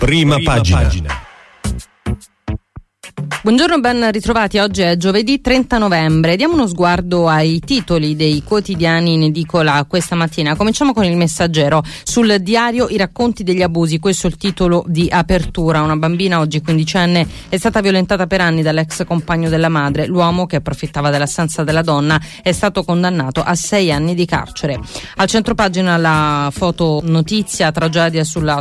Prima pagina. Buongiorno, ben ritrovati. Oggi è giovedì 30 novembre. Diamo uno sguardo ai titoli dei quotidiani in edicola questa mattina. Cominciamo con Il Messaggero. Sul diario i racconti degli abusi, questo è il titolo di apertura. Una bambina, oggi quindicenne, è stata violentata per anni dall'ex compagno della madre. L'uomo, che approfittava dell'assenza della donna, è stato condannato a 6 anni di carcere. Al centropagina la foto notizia: tragedia sulla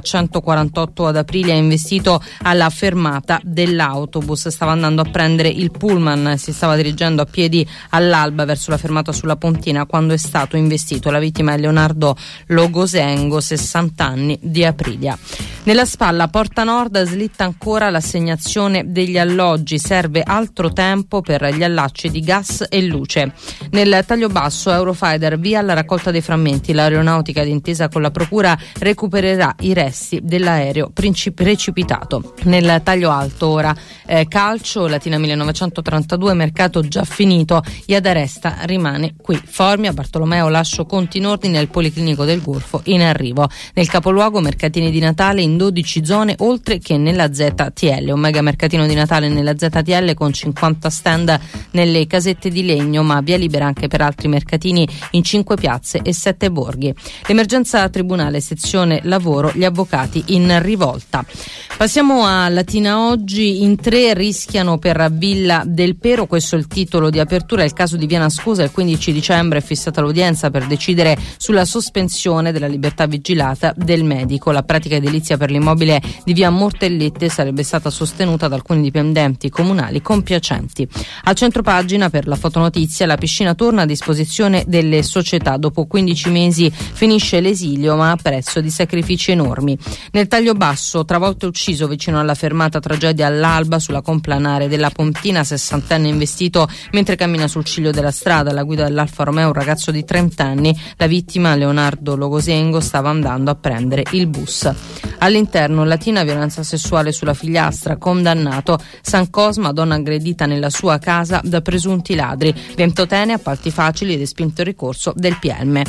148 ad Aprilia, investito alla fermata dell'autobus. Stava andando a prendere il pullman, si stava dirigendo a piedi all'alba verso la fermata sulla Pontina quando è stato investito. La vittima è Leonardo Logosengo, 60 anni, di Aprilia. Nella spalla Porta Nord, slitta ancora l'assegnazione degli alloggi, serve altro tempo per gli allacci di gas e luce. Nel taglio basso Eurofighter, via alla raccolta dei frammenti, l'aeronautica d'intesa con la procura recupererà i resti dell'aereo precipitato. Nel taglio alto ora calcio, Latina 1932, mercato già finito, Iada Resta rimane qui. Formia, Bartolomeo Lascio conti in ordine al Policlinico del Golfo in arrivo. Nel capoluogo mercatini di Natale in 12 zone oltre che nella ZTL, un mega mercatino di Natale nella ZTL con 50 stand nelle casette di legno, ma via libera anche per altri mercatini in 5 piazze e 7 borghi. L'emergenza tribunale, sezione lavoro, gli avvocati in rivolta. Passiamo a Latina Oggi. In 3 rischiano per Villa del Pero, questo è il titolo di apertura. Il caso di Via Nascosa, il 15 dicembre è fissata l'udienza per decidere sulla sospensione della libertà vigilata del medico. La pratica edilizia per l'immobile di Via Mortellette sarebbe stata sostenuta da alcuni dipendenti comunali compiacenti. A centropagina, per la fotonotizia, la piscina torna a disposizione delle società. Dopo 15 mesi finisce l'esilio, ma a prezzo di sacrifici enormi. Nel taglio basso, travolto e ucciso vicino alla fermata, tragedia all'alba sulla complanare della Pontina, 60enne investito mentre cammina sul ciglio della strada. Alla guida dell'Alfa Romeo un ragazzo di 30 anni. La vittima, Leonardo Logosengo, stava andando a prendere il bus. All'interno, Latina, violenza sessuale sulla figliastra, condannato. San Cosma, donna aggredita nella sua casa da presunti ladri. Ventotene, appalti facili ed espinto ricorso del PM.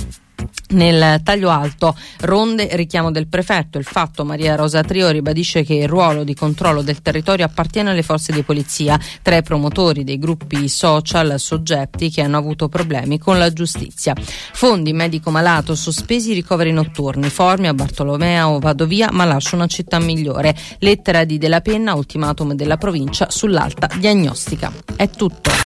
Nel taglio alto, ronde, richiamo del prefetto. Il fatto: Maria Rosa Trio ribadisce che il ruolo di controllo del territorio appartiene alle forze di polizia. 3 promotori dei gruppi social soggetti che hanno avuto problemi con la giustizia. Fondi medico malato, sospesi i ricoveri notturni. Formia, Bartolomeo vado via ma lascio una città migliore. Lettera di Della Penna, ultimatum della provincia sull'alta diagnostica. È tutto.